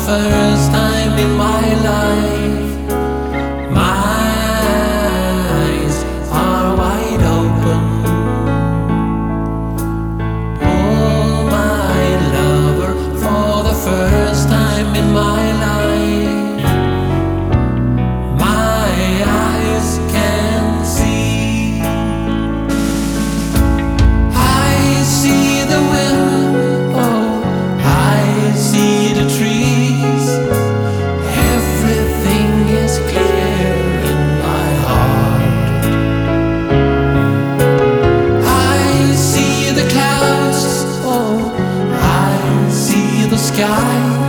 first time in my life, my eyes are wide open. Oh, my lover, for the first time in my life, my eyes can see. I see the wind, oh, I see the trees. Everything is clear in my heart. I see the clouds, oh, I see the sky.